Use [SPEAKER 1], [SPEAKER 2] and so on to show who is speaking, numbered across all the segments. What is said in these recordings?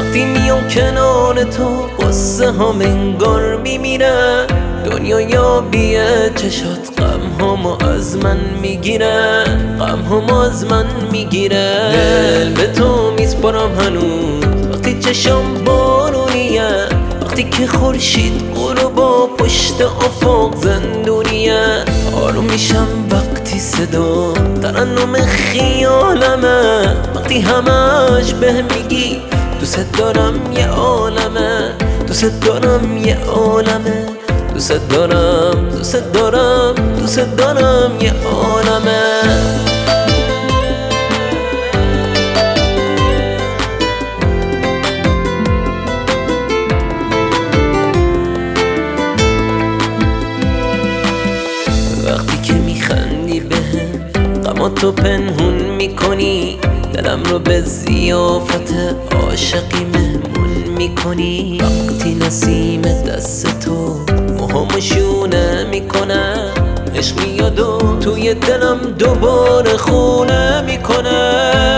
[SPEAKER 1] وقتی میام کنار تو قصه ها انگار میمیرن، دنیا بیه چشات غم همو از من میگیرن، غم همو از من میگیرن. دل به تو میسپارم هنوز وقتی چشم بارونیه، وقتی که خورشید غروبا پشت افق زندونیه. آروم میشم وقتی صدا ترنم خیالمه، وقتی همش بهم میگی دوست دارم یه عالمه، دوست دارم یه عالمه، دوست دارم دوست دارم دوست دارم یه عالمه. وقتی که میخندی بهم غماتو پنهون میکنی، دلم رو به ضیافت عاشقی مهمون میکنی. وقتی نسیم دست تو موهامو شونه میکنه، عشق میاد و توی دلم دوباره خونه میکنه.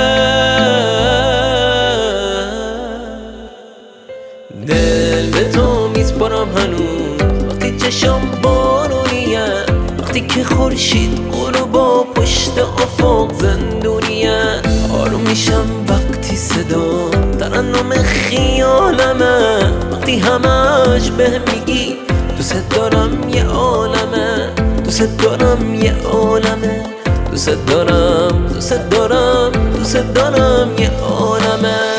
[SPEAKER 1] دل به تو میسپارم هنوز وقتی چشم بارونیه، وقتی که خورشید غروبا پشت افق زندونیه. آروم میشم وقتی صدا ترنم خیالمه، وقتی همش بهم میگی دوست دارم یه عالمه، دوست دارم یه عالمه، دوست دارم دوست دارم دوست دارم یه عالمه.